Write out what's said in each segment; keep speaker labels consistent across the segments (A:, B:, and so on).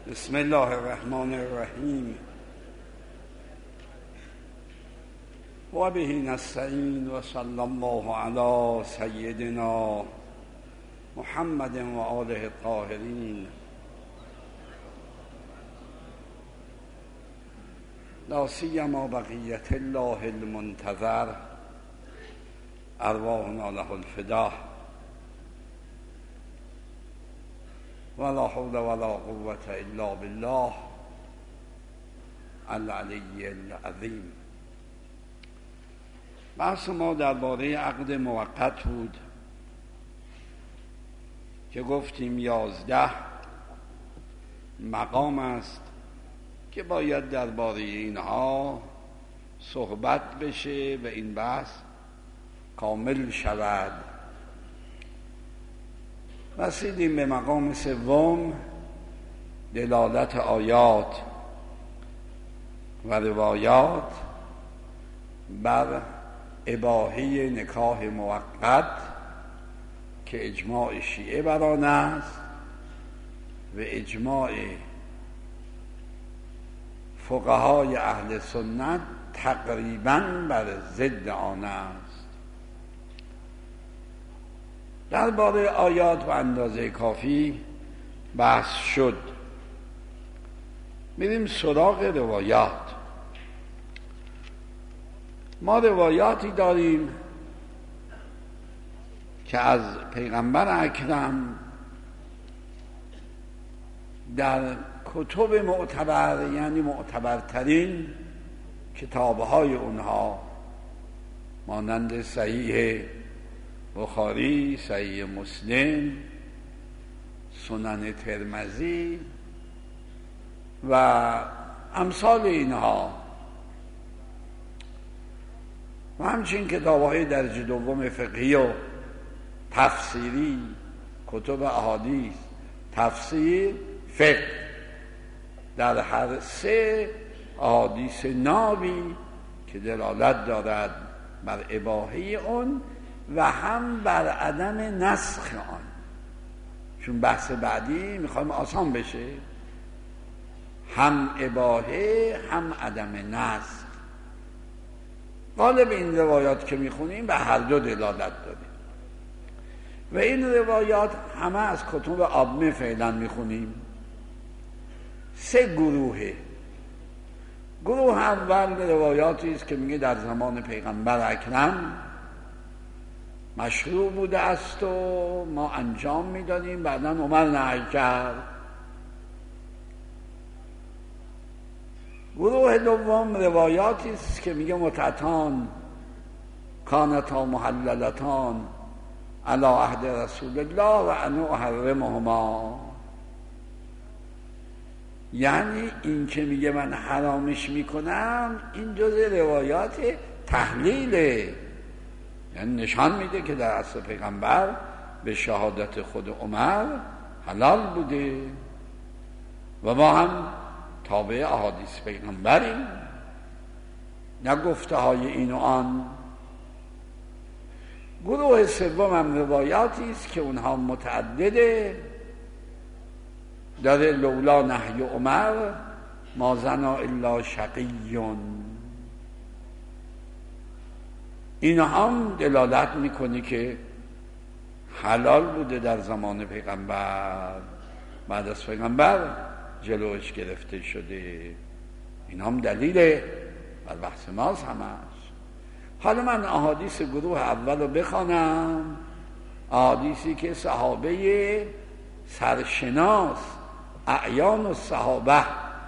A: بسم الله الرحمن الرحیم و به نستعین و صلی الله علی سیدنا محمد و آله الطاهرین. لا سیما بقیت الله المنتظر ارواحنا له الفدا ولا حول ولا قوة الا بالله العلی العظیم. بحث ما درباره عقد موقت بود که گفتیم 11 مقام است که باید درباره اینها صحبت بشه و این بحث کامل شود. رسیدیم به مقام سوم، دلالت آیات و روایات بر اباحه نکاح موقت که اجماع شیعه بر آن است و اجماع فقهای اهل سنت تقریباً بر ضد آن است. درباره آیات و اندازه کافی بحث شد. میریم سراغ روایات. ما روایاتی داریم که از پیغمبر اکرم در کتب معتبر، یعنی معتبرترین کتابهای اونها مانند صحیح بخاری، صحیح مسلم، سنن ترمذی و امثال اینها و همچنین کتاب‌های درجه دوم فقهی و تفسیری، کتب احادیث، تفسیر، فقه، در هر سه احادیث نابی که دلالت دارد بر اباحه اون و هم بر عدم نسخ آن، چون بحث بعدی میخوایم آسان بشه، هم اباحه هم عدم نسخ. غالب این روایات که میخونیم به هر دو دلالت داریم و این روایات همه از کتب عامه فعلا میخونیم. سه گروه اول روایاتی است که میگه در زمان پیغمبر اکرم مشروع بوده است و ما انجام میدادیم، بعداً عمر نهی کرد. گروه دوم روایاتی است که میگه متعتان کانتا محللتان علی عهد رسول الله و انا احرمهما، یعنی این که میگه من حرامش میکنم این جزء روایات تحلیله، یعنی نشان میده که در عصر پیغمبر به شهادت خود عمر حلال بوده و ما هم تابع احادیث پیغمبریم، نه گفته های این و آن. گروه سوم هم روایاتی است که اونها متعدده، داره لولا نهی عمر ما زنا الا شقیون، این هم دلالت میکنه که حلال بوده در زمان پیغمبر، بعد از پیغمبر جلوش گرفته شده. این هم دلیله بر بحث ماست همش. حالا من احادیث گروه اول رو بخوانم، احادیثی که صحابه سرشناس اعیان الصحابه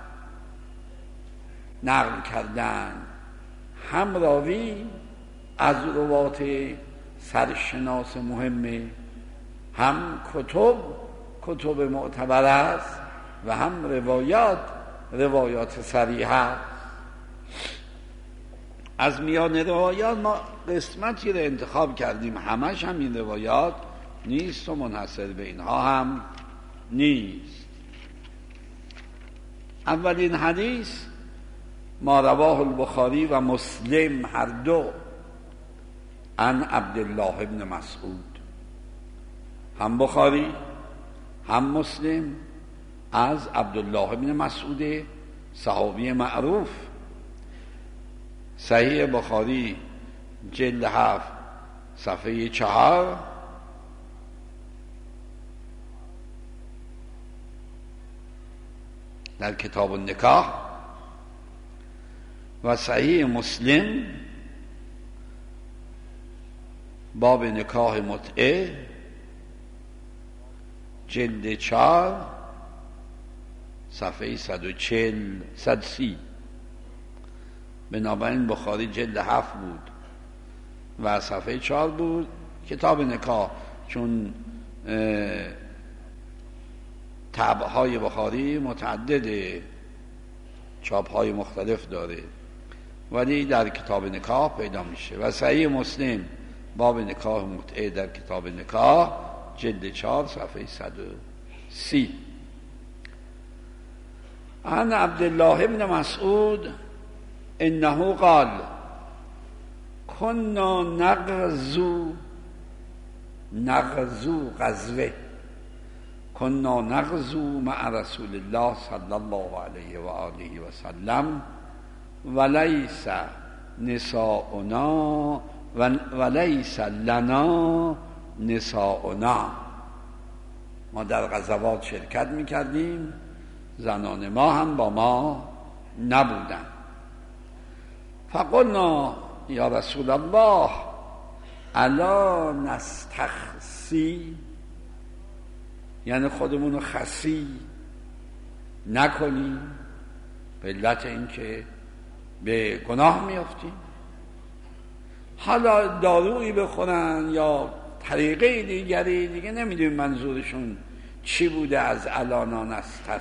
A: نقل کردن، هم راوی از روات سرشناس مهمه، هم کتب معتبر است و هم روایات صریحه. از میان روایات ما قسمتی رو انتخاب کردیم، همش هم این روایات نیست و منحصر به اینها هم نیست. اولین حدیث ما رواه البخاری و مسلم هر دو عن عبدالله ابن مسعود، هم بخاری هم مسلم از عبدالله بن مسعود صحابی معروف. صحیح بخاری جلد 7 صفحه 4 در کتاب النکاح و صحیح مسلم باب نکاح متعه جلد 4 صفحه 130. بنابراین بخاری جلد 7 بود و صفحه 4 بود. کتاب نکاح چون طبعهای بخاری متعدد، چاپهای مختلف داره، ولی در کتاب نکاح پیدا میشه. و صحیح مسلم باب نکاح متعه در کتاب نکاح جلد 4 صفحه 130. عن عبدالله بن مسعود انه قال كنا نغزو غزوه كنا نغزو مع رسول الله صلی الله علیه و آله و سلم وليس نساؤنا وليس لنا نساؤنا. ما در غزوات شرکت میکردیم، زنان ما هم با ما نبودن. فقلنا یا رسول الله الا نستخسی، یعنی خودمونو خسی نکنیم به علت اینکه به گناه میافتیم. حالا دارویی بخورن یا طریقه دیگری، دیگه نمیدونیم منظورشون چی بوده از الا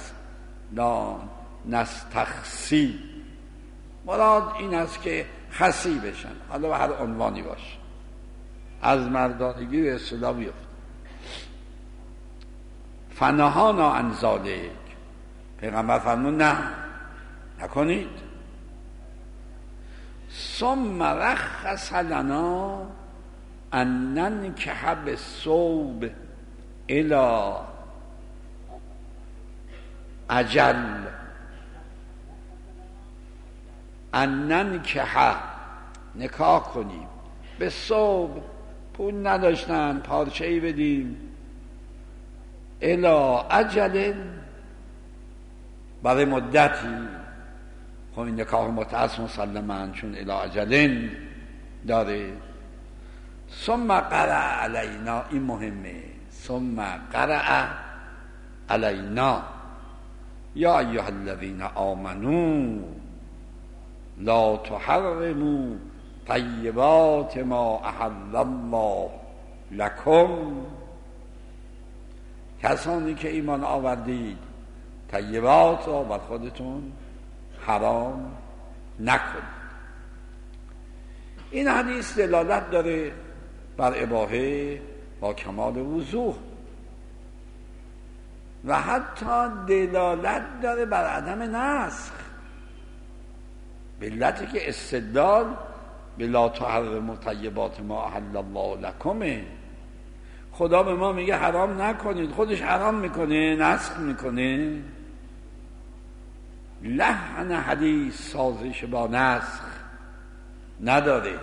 A: نستخسی. مراد این است که خسی بشن، حالا به هر عنوانی باشه، از مردانگی به اصطلاح بیفت. فنهانا عن ذلک، پیغمبر فرمود نه نکنید. ثم رخص لنا ان ننکح بالثوب الی اجل، ان ننکح نکاح کنیم، به ثوب پول نداشتن پارچه‌ای بدیم، الی اجل برای مدتی. خب این نکاح متعصب مسلماً چون الی اجل داره. ثم قرأ علینا، این مهمه، ثم قرأ علینا یا ایها الذین آمنوا لا تحرموا طیبات ما احل الله لکم. کسانی که ایمان آوردید طیبات را بر خودتون حرام نکنید. این حدیث دلالت داره بر اباحه با کمال وضوح و حتی دلالت داره بر عدم نسخ، به علتی که استدلال به لا تحرموا طیبات ما احل الله لکمه. خدا به ما میگه حرام نکنید، خودش حرام میکنه، نسخ میکنه. لحن حدیث سازش با نسخ نداره.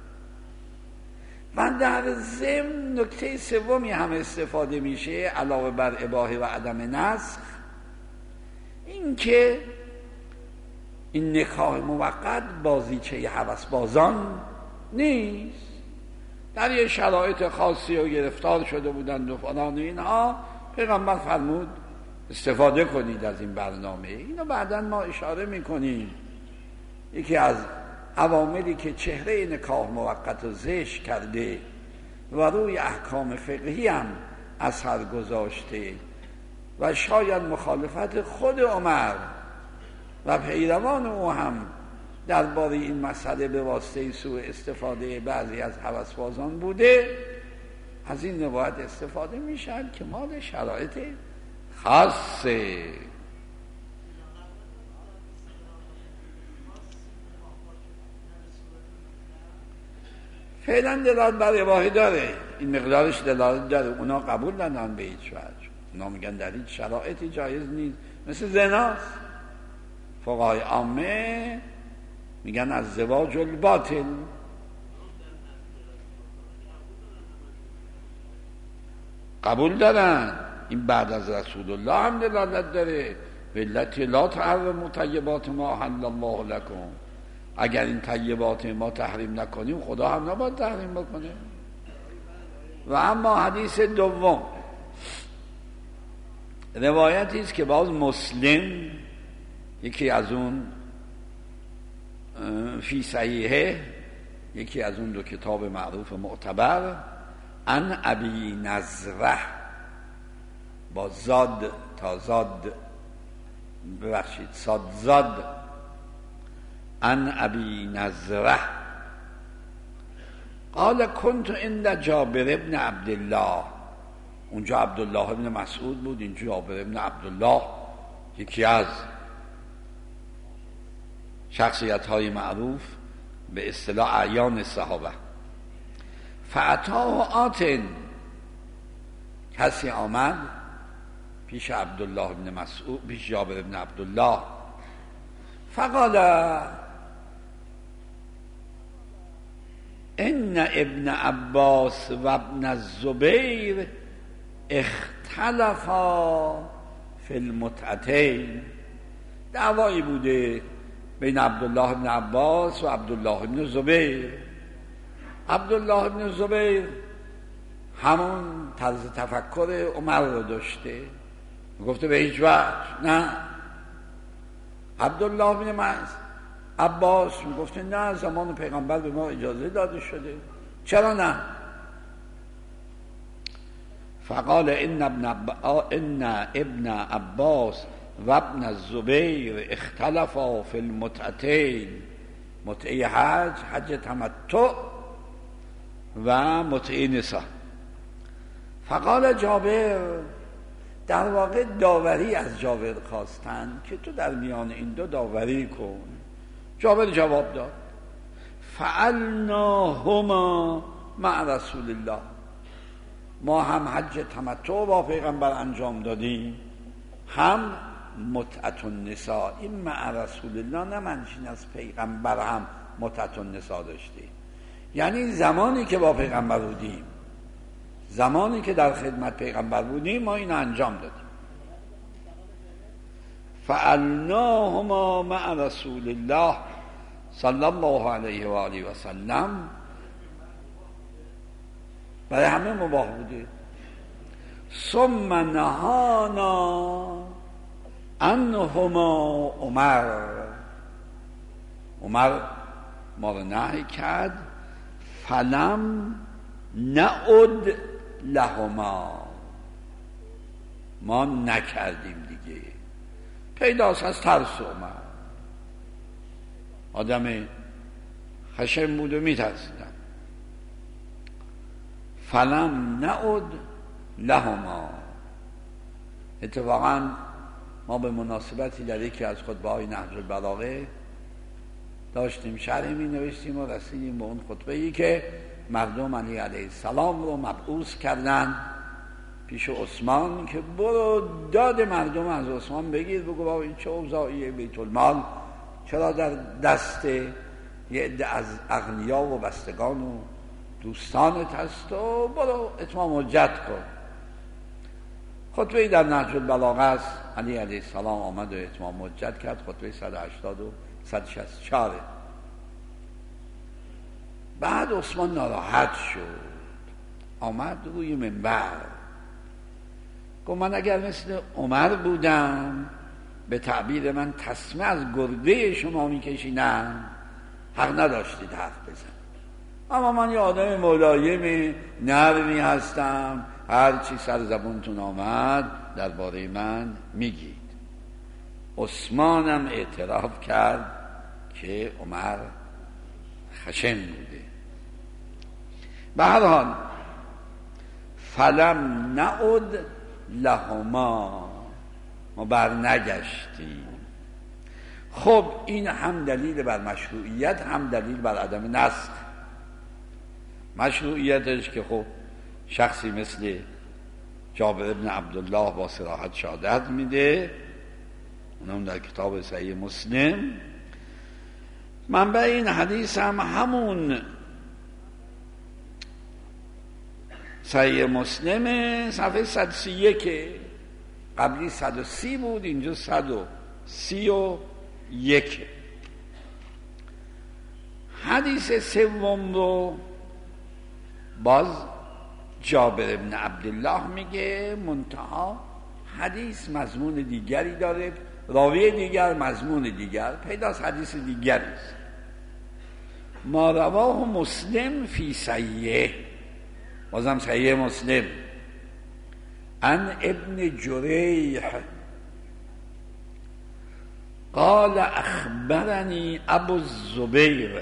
A: و در ضمن نکته سومی هم استفاده میشه علاوه بر اباحه و عدم نسخ، این که این نکاح موقت بازیچه هوسبازان نیست. در یه شرایط خاصی و گرفتار شده بودند و فلان اینها، پیغمبر فرمود استفاده کنید از این برنامه. اینو بعداً ما اشاره میکنیم. یکی از عواملی که چهره نکاح موقت رو زشت کرده و روی احکام فقهی هم اثر گذاشته و شاید مخالفت خود عمر و پیروان او هم درباره این مسئله به واسطه سوء استفاده بعضی از هوسبازان بوده، از این روایت استفاده میشن که مال شرایط خاصه. فعلا دلالت بر اباحه داره، این مقدارش دلالت داره، اونا قبول ندارن به هیچ وجه، اونا میگن در هیچ شرایطی جایز نیست، مثل زناست. فقهای عامه میگن از زواج الباطل. قبول دارن این بعد از رسول الله هم دلالت داره، واللتی لا تحرموا طیبات ما احل الله لکم. اگر این طیبات ما تحریم نکنیم خدا هم نباید تحریم بکنه. و اما حدیث دوم روایتی است که باز مسلم یکی از اون فی صحیحه، یکی از اون دو کتاب معروف معتبر، عن ابی نضره با زاد تا زاد ببخشید صاد زاد، عن ابی نضره قال كنت عند جابر ابن عبدالله. اونجا عبدالله ابن مسعود بود، اینجا جابر ابن عبدالله، یکی از شخصیت‌های معروف به اصطلاح اعیان الصحابه. فاتاه آتن، کسی آمد پیش عبدالله ابن مسعود، پیش جابر ابن عبدالله، فقال ان ابن عباس و ابن الزبیر اختلفا فی المتعتین. دعوایی بوده بین عبدالله ابن عباس و عبدالله ابن زبیر. عبدالله ابن زبیر همون طرز تفکر عمر رو داشته، گفته به هیچ وجه نه. عبدالله ابن عباس میگفته نه، زمان پیغمبر به ما اجازه داده شده، چرا نه؟ فقال ان ابن عباس و ابن الزبیر اختلفا فی المتعتین، متعه حج، حج تمتع و متعه نساء. فقال جابر، در واقع داوری از جابر خواستن که تو در میان این دو داوری کن. جابر جواب داد فعلناهما مع رسول الله، ما هم حج تمتع با پیغمبر انجام دادیم، هم متعت النساء. این مع رسول الله نه منشین از پیغمبر هم متعت النساء داشتیم، یعنی زمانی که با پیغمبر بودیم، زمانی که در خدمت پیغمبر بودیم ما این انجام دادیم. فعلناهما مع رسول الله صلی الله علیه و آله و سلم، برای همه مباح بوده. ثم نهانا عنهما عمر ما رو نهی کرد، فلم نعد لهما، ما نکردیم دیگه. پیداست از ترس عمر، آدم خشن بود و میترسیدن. فلم نعد لهما. اتفاقا ما به مناسبتی در یکی از خطبه‌های نهج البلاغه داشتیم شرح می نوشتیم و رسیدیم به اون خطبه‌ای که مردم علی علیه السلام رو مبعوث کردن پیش عثمان که برو داد مردم از عثمان بگیر، بگو بابا این چه اوضاعیه، بیت المال چرا در دست یه عده از اغنیا و بستگان و دوستانت هست و برو اتمام حجت کن. خطبه‌ای در نهج البلاغه است، علی علیه السلام آمد و اتمام حجت کرد، خطبه 180 و 164. بعد عثمان ناراحت شد، آمد روی منبر، گفت من اگر مثل عمر بودم به تعبیر من تسمه از گرده شما میکشیدم، حق نداشتید حرف بزن، اما من یه آدم ملایم نرمی هستم، هر چی سر زبونتون آمد درباره من میگید. عثمانم اعتراف کرد که عمر خشن بوده. به هر حال فلم نعد لهما، ما بر نگشتیم. خب این هم دلیل بر مشروعیت، هم دلیل بر عدم نسخ. مشروعیتش که خب شخصی مثل جابر بن عبدالله با صراحت شهادت میده، اونم در کتاب صحیح مسلم. منبع این حدیث هم همون صحیح مسلم صفحه 131، قبلی 130 بود، اینجا 131. حدیث سوم رو باز جابر بن عبدالله میگه، منتها حدیث مضمون دیگری داره، راوی دیگر، مضمون دیگر، پیداست حدیث دیگری است. ما رواه مسلم فی صحیح، بازم صحیح مسلم، عن ابن جریح قال اخبرني ابو الزبير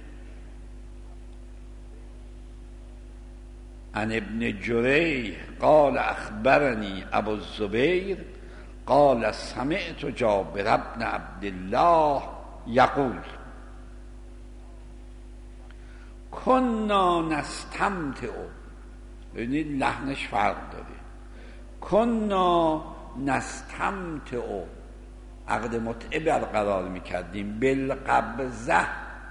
A: عن ابن جریح قال اخبرني ابو الزبير قال سمعت جابر بن عبد الله يقول كنا نستمتع، ببینید لحنش فرق داره، کنا نستمتع، عقد متعه برقرار میکردیم، بالقبضه،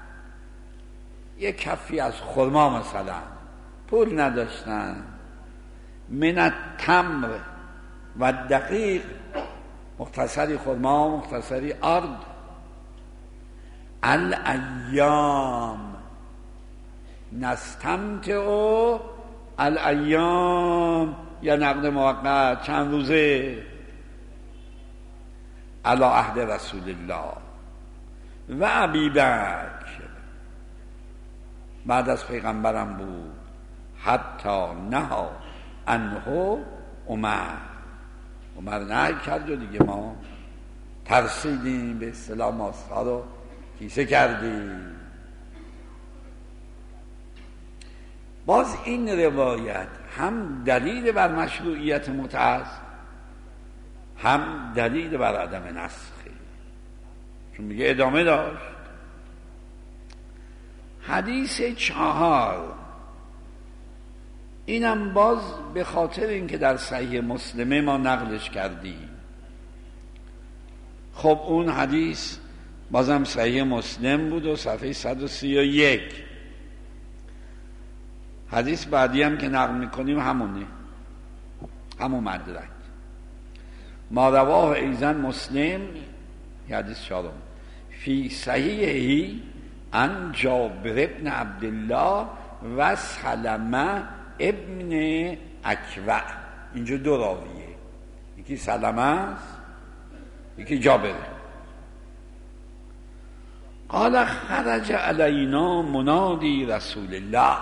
A: یک کفی از خرما مثلا، پول نداشتن، من التمر و دقیق، مختصری خرما مختصری ارد، الایام نستمتع، الایام یا نقد موقت، چند روزه، علی عهد رسول الله و ابی بکر، بعد از پیغمبرم بود، حتی نها عنه عمر نهی کرد و دیگه ما ترسیدیم، به اصطلاح ماسها رو کیسه کردیم. باز این روایت هم دلیل بر مشروعیت متعه است، هم دلیل بر عدم نسخه، چون میگه ادامه داشت. حدیث 4، اینم باز به خاطر اینکه در صحیح مسلمه ما نقلش کردیم. خب اون حدیث بازم صحیح مسلم بود و صفحه 131. حدیث بعدی هم که نقل میکنیم همونه، همون مدرک. ما رواه ایضا مسلم، حدیث 4 فی صحیحی عن جابر ابن عبدالله و سلمه ابن اکوع. اینجا دو راویه، یکی سلمه است یکی جابر. قال خرج علینا منادی رسول الله،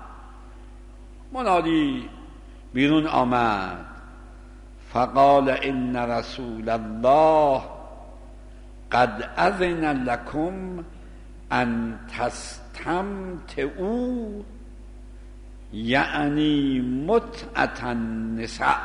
A: منادی بیرون آمد، فقال ان رسول الله قد اذن لكم ان تستمتعوا، یعنی متعة النساء.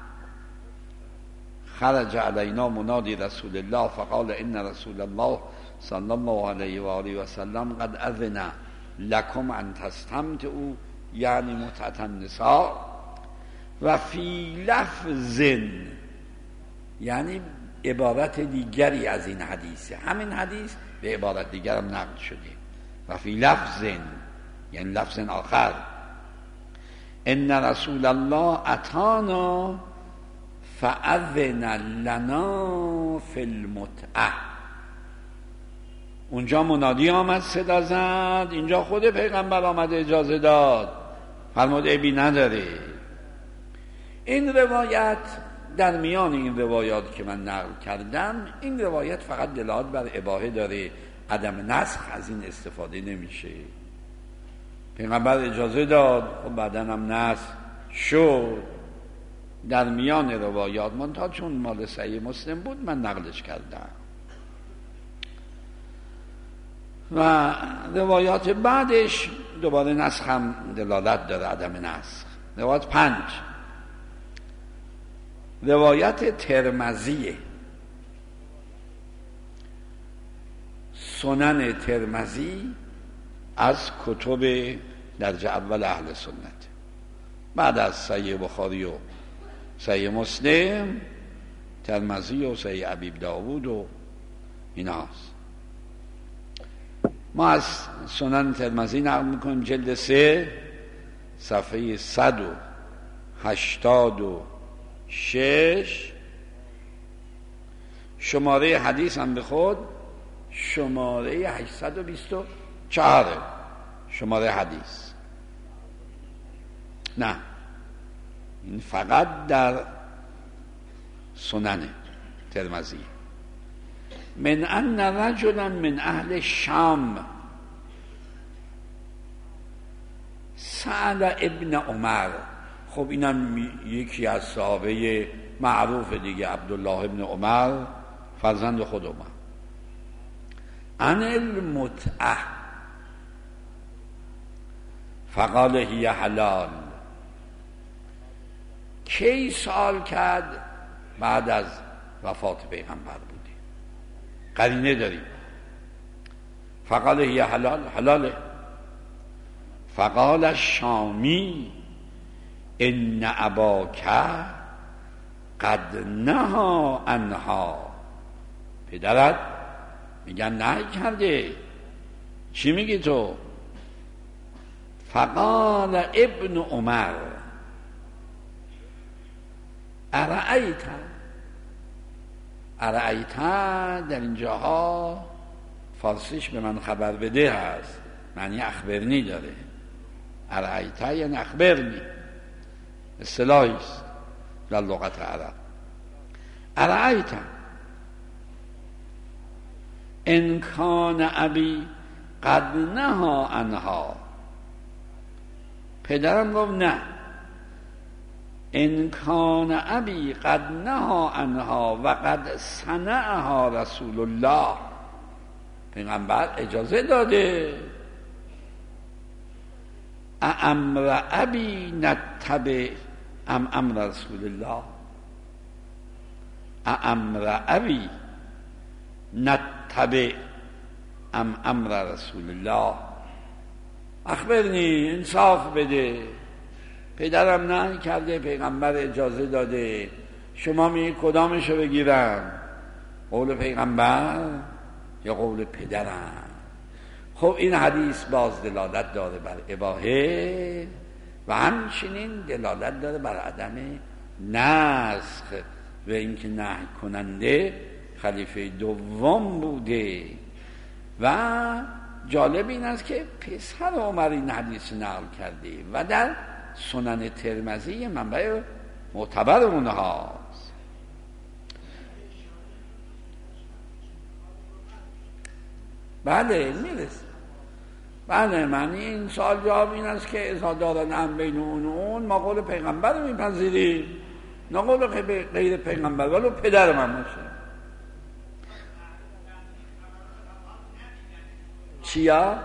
A: خرج علینا منادی رسول الله فقال ان رسول الله صلی الله علیه و آله و سلم قد اذن لكم ان تستمتعوا، یعنی متعة النساء. و فی لفظ، یعنی عبارت دیگری از این حدیثه، همین حدیث به عبارت دیگر هم نقل شده. و فی لفظ یعنی لفظ آخر، ان رسول الله اتانا فاذن لنا فی المتعه. اونجا منادی آمد صدا زد، اینجا خود پیغمبر آمد اجازه داد، فرمود عیبی نداره. این روایت در میان این روایات که من نقل کردم، این روایت فقط دلالت بر اباحه داره، عدم نسخ از این استفاده نمیشه. پیغمبر اجازه داد، خب بعداً هم نسخ شد در میان روایات، منتها چون مال صحیح مسلم بود من نقلش کردم. و روایات بعدش دوباره نسخ هم دلالت داره، عدم نسخ. روایت 5، روایت ترمذی، سنن ترمذی از کتب درجه اول اهل سنت، بعد از صحیح بخاری و صحیح مسلم، ترمذی و صحیح ابی داود و ایناست. ما از سنن ترمذی نقل میکنیم، جلد 3 صفحه 186، شماره حدیث هم به خود شماره 824 شماره حدیث. نه، این فقط در سنن ترمذی. من ان رجلا من اهل شام سأل ابن عمر. خب اینم یکی از صحابه معروف دیگه، عبدالله ابن عمر فرزند خود عمر. عن المتعه فقال هی حلال. کی سوال کرد؟ بعد از وفات پیغمبر بودی، قرینه داریم. فقال هی حلال، حلاله. فقال الشامی ان اباک قد نهی عنها. پدرت میگن نه کرده. چی میگی تو؟ فقال ابن عمر ارأیت. ارأیت در اینجاها فارسیش به من خبر بده هست، معنی اخبرنی داره. ارأیت یعنی اخبرنی، اصطلاحی است در لغت عرب. ارأیت ان کان ابی قد نهی عنها. پدرم گفت نه، ان کان ابی قد نهی عنها و قد صنعها رسول الله. پیغمبر اجازه داده. امر ابی نتبع ام امر رسول الله. امر ابی نتبع ام امر رسول الله. اخبرنی، انصاف بده. پدرم نه کرده، پیغمبر اجازه داده. شما می کدامشو بگیرم؟ قول پیغمبر یا قول پدرم؟ خب این حدیث باز دلالت داره بر اباحه و همچنین دلالت داره بر عدم نسخ و اینکه نهی کننده خلیفه دوم بوده. و جالب این است که پسر عمر این حدیث نقل کرده و در سنن ترمذی منبع معتبر اونهاست. بله میرسه. بله، معنی این سوال جواب این است که اذا دارن هم بین اون ما قول پیغمبر رو میپذیریم، نه قول غیر پیغمبر، ولو پدر من باشه. چیا؟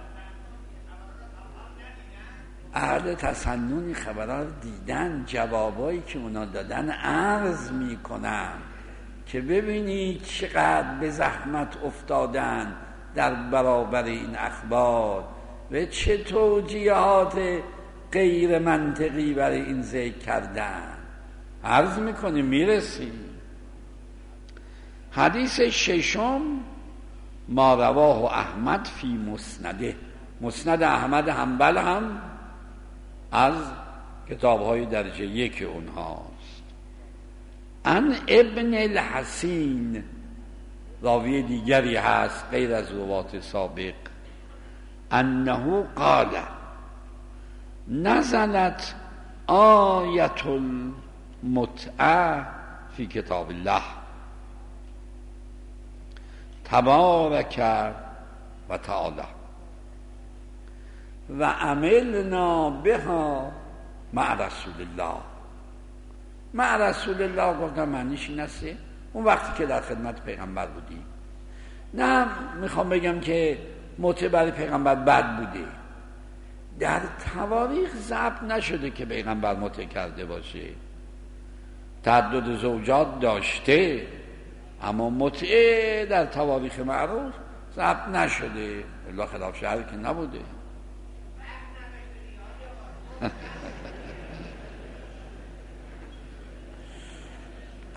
A: اهل تسنن خبرها دیدن، جوابایی که اونا دادن عرض میکنن که ببینی چقدر به زحمت افتادن در برابر این اخبار و چه توجیهات غیر منطقی برای این ذکر کردن. عرض میکنی میرسی. حدیث ششم ما رواه احمد فی مسنده. مسند احمد حنبل هم از کتاب‌های درجه 1 اونهاست. ان ابن الحسین، راوی دیگری هست غیر از روات سابق، انه قال نزلت آیت المتعه فی کتاب الله تبارک و تعالی و عملنا بها مع رسول الله. مع رسول الله گفتم معنیش این است اون وقتی که در خدمت پیغمبر بودیم. نه میخوام بگم که متع برای پیغمبر بد بوده، در تواریخ ضبط نشده که پیغمبر متع کرده باشه. تعدد زوجات داشته اما متع در تواریخ معروف ضبط نشده، الا خلاف شرع که نبوده.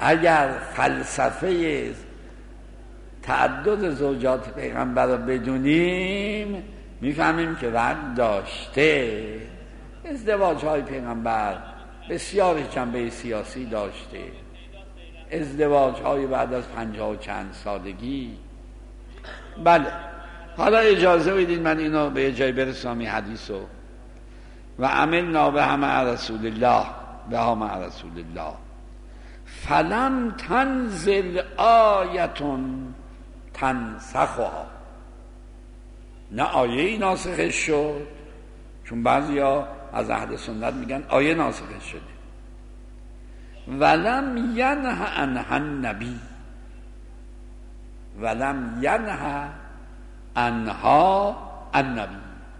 A: اگر فلسفه تعدد زوجات پیغمبر رو بدونیم میفهمیم که وقت داشته. ازدواج های پیغمبر بسیار جنبه سیاسی داشته، ازدواج های بعد از 50 و چند سالگی. بله، حالا اجازه بدید من اینو به جای برسونم این حدیثو. و عملنا بها مع رسول الله، بها مع رسول الله فلم تنزل آیتون تنسخها. نه آیه ناسخش شد، چون بعضیا از اهل سنت میگن آیه ناسخش شده. ولم ینه عنها النبی، ولم ینه عنها النبی.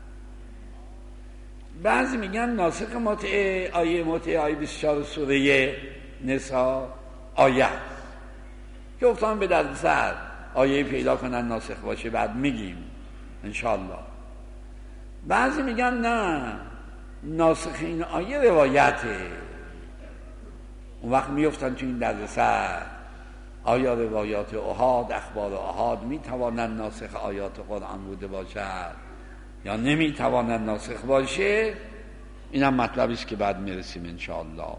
A: بعضی میگن ناسخ متع آیه 24 سوره نساء آیه است که افتان به درد سر آیه پیدا کنن ناسخ باشه بعد میگیم انشاءالله. بعضی میگن نه، ناسخ این آیه روایته. اون وقت میفتن تو این درد سر آیا روایات احاد، اخبار احاد میتوانند ناسخ آیات قرآن بوده باشد یا نمیتوانند ناسخ باشه؟ این هم مطلبی است که بعد میرسیم انشاءالله.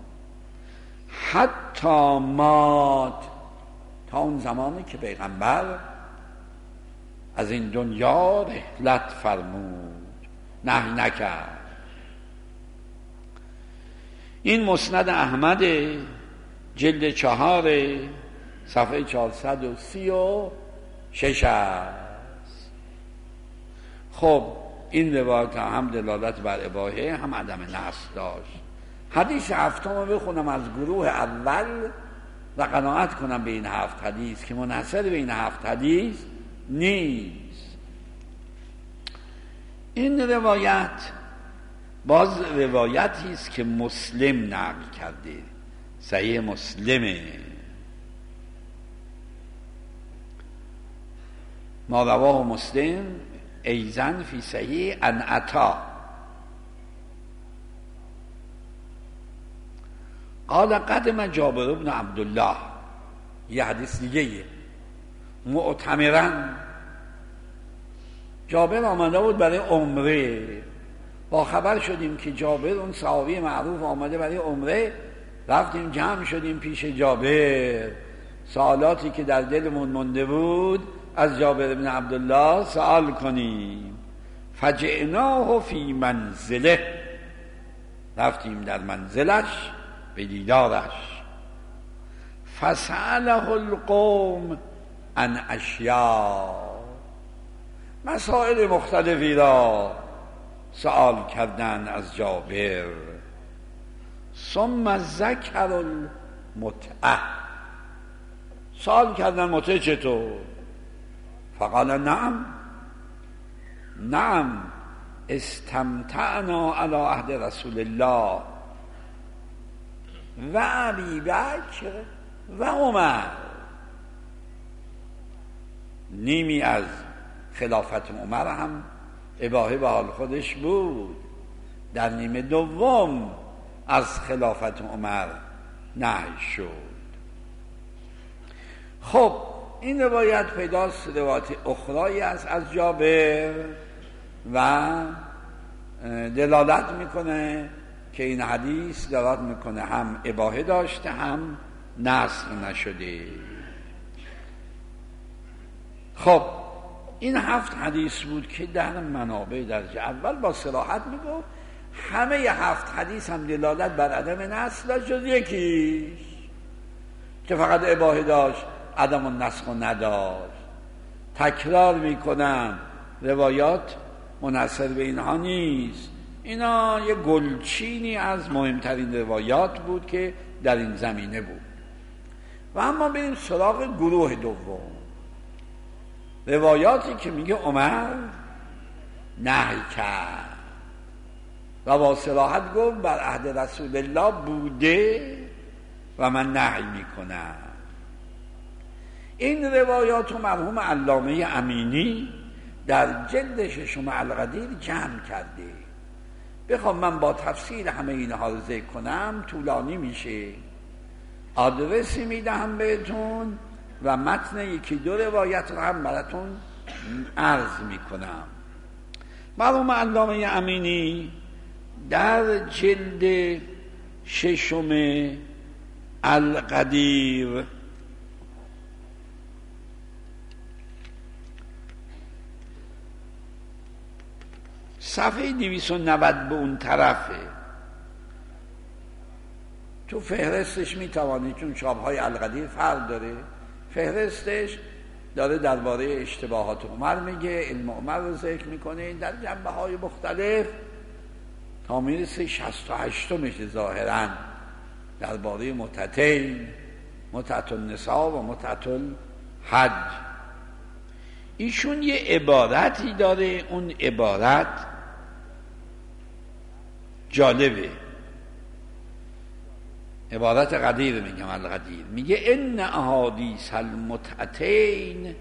A: حتی مات، تا اون زمانی که پیغمبر از این دنیا رحلت فرمود، نهی نکرد. این مسند احمد جلد 4 صفحه 436 است. خب این روایت هم دلالت بر اباحه هم عدم نص داشت. حدیث هفتم رو بخونم از گروه اول و قناعت کنم به این 7 حدیث که منحصر به این 7 حدیث نیست. این روایت باز روایتی است که مسلم نقل کرده، صحیح مسلمه. ما رواه مسلم ایزن فی صحیح عن عطا قال قدم جابر بن عبدالله. یه حدیث دیگه معتمرن جابر آمده بود برای عمره. با خبر شدیم که جابر اون صحابی معروف آمده برای عمره. رفتیم جمع شدیم پیش جابر، سوالاتی که در دلمون مونده بود از جابر بن عبدالله سوال کنیم. فجعناه فی منزله، رفتیم در منزلش به دیدارش. فسأله القوم عن اشیاء، مسائل مختلفی را سوال کردن از جابر. ثم ذکر المتعه، سوال کردن متعه چطور؟ فقال نعم نعم استمتعنا على عهد رسول الله و ابی بکر و عمر. نیمی از خلافت عمر هم اباحه به حال خودش بود، در نیمه دوم از خلافت عمر نهی شد. خب این روایت پیداست روایت اخرایی است از جابر و دلالت میکنه که این حدیث دلالت میکنه هم اباحه داشته هم نسخ نشده. خب این 7 حدیث بود که در منابع درجه اول با صراحت میگو همه 7 حدیث هم دلالت بر عدم نسخ داشت جز یکیش که فقط اباحه داشت، عدم النسخ نداشت. تکرار میکنم روایات منحصر به اینها نیست، اینا یه گلچینی از مهمترین روایات بود که در این زمینه بود. و اما بریم سراغ گروه دوم، روایاتی که میگه عمر نهی کرد و با صراحت گفت بر عهد رسول الله بوده و من نهی میکنم. این روایات رو مرحوم علامه امینی در جلد 6 القدیر جمع کرده. بخوام من با تفصیل همه اینها رو ذکر کنم طولانی میشه. آدرسی میدهم بهتون و متن یکی دو روایت رو هم براتون عرض میکنم. مرحوم علامه امینی در جلد 6 القدیر صفحه 290 به اون طرفه، تو فهرستش میتوانید، چون چاپ‌های القدیر فرق داره، فهرستش داره درباره اشتباهات عمر میگه، علم عمر رو ذکر میکنه در جنبه‌های مختلف تا میرسه 68 ظاهراً درباره متعتین، متعت النساء و متعت الحج. ایشون یه عبارتی داره، اون عبارت جالبه، عبارت قدیر میگم، القدیر میگه ان احادیث المتعتین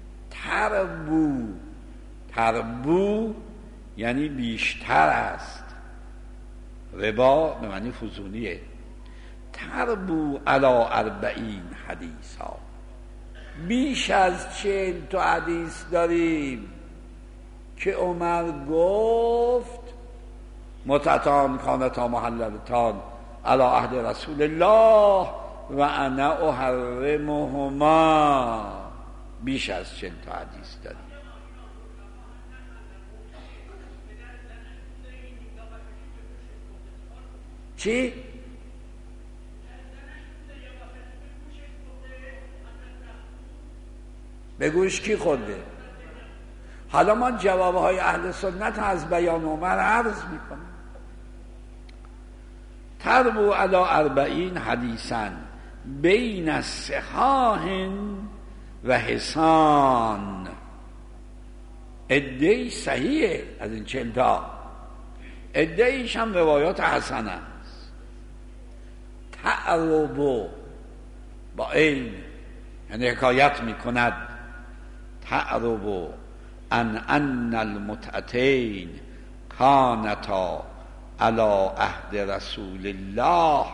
A: تربو یعنی بیشتر است، ربا به معنی فزونیه، تربو علی 40 حدیثا، بیش از 40 تا حدیث داریم که عمر گفت متعتان کانتا محللتان علی عهد رسول الله و انا احرمهما، بیش از 40 تا حدیث داریم. چی؟ به گوش کی خورده؟ حالا ما جوابهای اهل سنت از بیان عمر عرض میکنیم. تربو علی 40 حدیثا بین صحاح و حسان، عده‌ای صحیحه از این 40 تا، عده‌ایش هم روایات حسنه است. تعربو با این یعنی حکایت میکند، تعربو ان المتعتین کانتا علی عهد رسول الله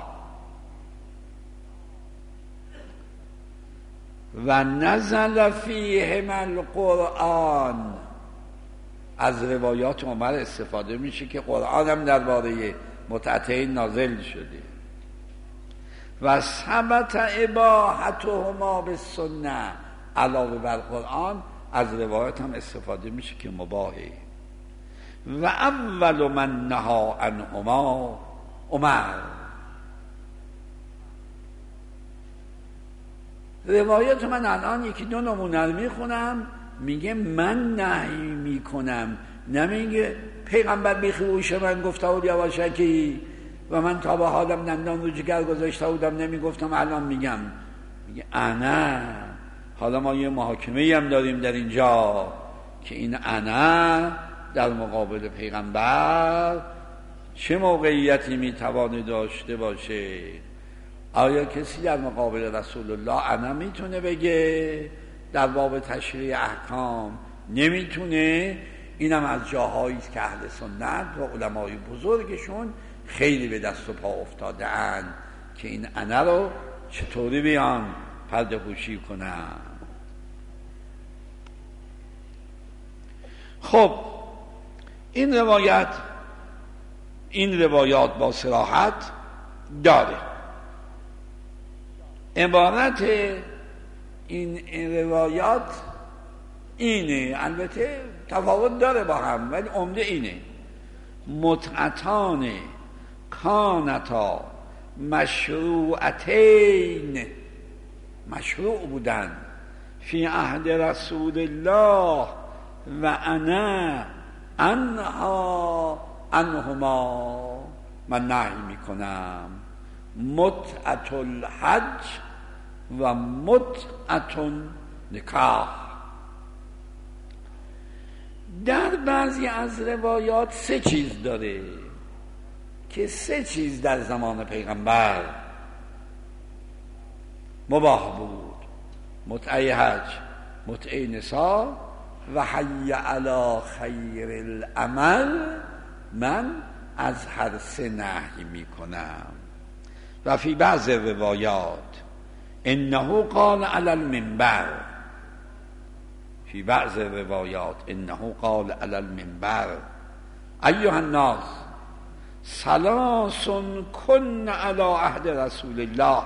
A: و نزل فیهما القرآن. از روایات عمر استفاده میشه که قرآن هم درباره متعتین نازل شده. و ثبت اباحتهما بالسنه، علاوه بر قرآن از روایات هم استفاده میشه که مباحه. و اول من نهی عنهما عمر. روایات من الان یکی دو نمونه رو میخونم، میگه من نهی میکنم، نمیگه پیغمبر بیخوش من گفته بود یواشکی و من تا به حالم دندان رو جگر گذاشته بودم نمیگفتم الان میگم. میگه انا. حالا ما یه محاکمه هم داریم در اینجا که این انا در مقابل پیغمبر چه موقعیتی میتوانه داشته باشه؟ آیا کسی در مقابل رسول الله انا میتونه بگه؟ در باب تشریع احکام نمیتونه. اینم از جاهایی است که اهل سنت و علمای بزرگشون خیلی به دست و پا افتاده اند که این انا رو چطوری بیان پرده پوشی کنن. خب این روایات با صراحت داره. عبارت این روایات اینه، البته تفاوت داره با هم ولی عمده اینه: متعتان کانتا مشروعتین، مشروع بودن، فی عهد رسول الله و انا عنهما، من نهی میکنم. متعت الحج و متعت نکاح. در بعضی از روایات 3 چیز داره که 3 چیز در زمان پیغمبر مباح بود: متعه حج، متعه نساء و حی علی خیر العمل. من از هر 3 نهی میکنم. و فی بعض روایات انه قال علی المنبر، فی بعض روایات انه قال علی المنبر ایها الناس ثلاث کن علی عهد رسول الله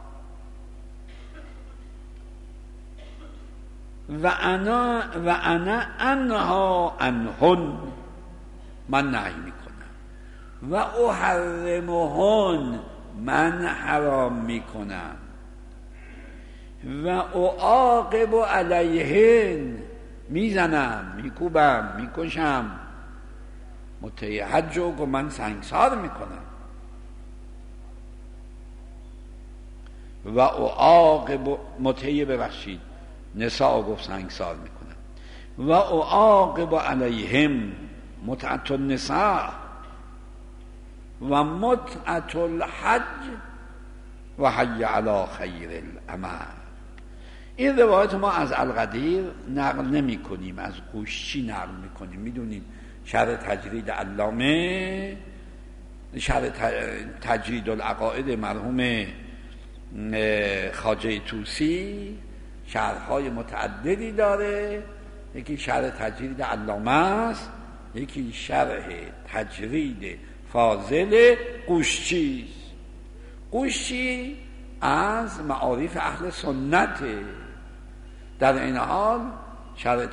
A: و انا انها عنهن، من نهی میکنم، و احرمهن، من حرام میکنم، و اعاقب علیهن، میزنم، میکوبم، میکشم، متعی حج رو من سنگسار میکنم، و اعاقب متعی ببخشید نساء گفت سنگسار میکنم، و اعاقب علیهم متعت النساء و متعت الحج و حی علی خیر العمل. این روایت ما از القدیر نقل نمی کنیم، از قوشچی نقل میکنیم. میدونیم شرح تجرید علامه، شرح تجرید العقاید مرحوم خواجه طوسی شرح‌های متعددی داره. یکی شرح تجرید علامه است، یکی شرح تجرید فاضل قوشچی است. قوشچی از معارف اهل سنته، در این حال شرح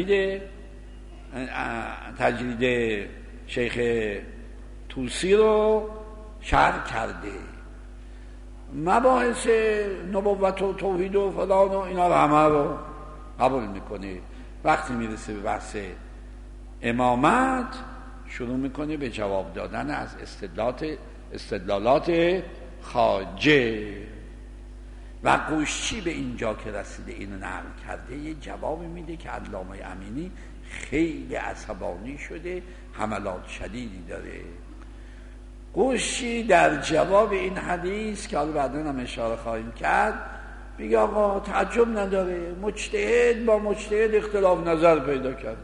A: تجرید شیخ طوسی رو شرح کرده. مباحث نبوت و توحید و فلان و اینا رو همه رو قبول میکنه. وقتی میرسه به بحث امامت شروع میکنه به جواب دادن از استدلالات خواجه. و قوشچی به اینجا که رسیده اینو نقل کرده یه جوابی میده که علامه امینی خیلی عصبانی شده، حملات شدیدی داره. قوشچی در جواب این حدیث که حالا بعدا هم اشاره خواهیم کرد میگه آقا تعجب نداره، مجتهد با مجتهد اختلاف نظر پیدا کرده،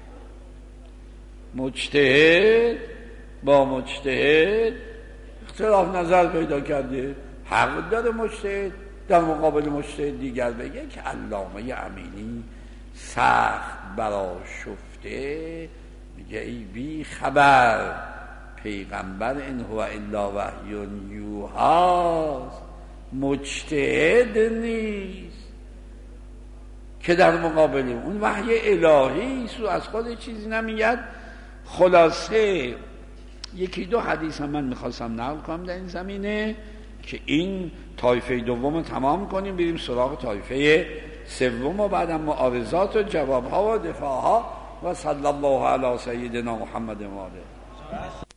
A: مجتهد با مجتهد اختلاف نظر پیدا کرده، حق داره مجتهد در مقابل مجتهد دیگر بگه که علامه امینی سخت برآشفته میگه ای بی خبر، پیغمبر ان هو الا وحی یوحی، مجتهد نیست که در مقابل اون وحی الهی است و از خود چیزی نمیگه. خلاصه یکی دو حدیث هم من میخواستم نقل کنم در این زمینه که این طایفه دوم تمام کنیم، بریم سراغ طایفه سوم و بعدم معارضات و جوابها و دفاعها. و صلی الله علی سیدنا محمد و آله.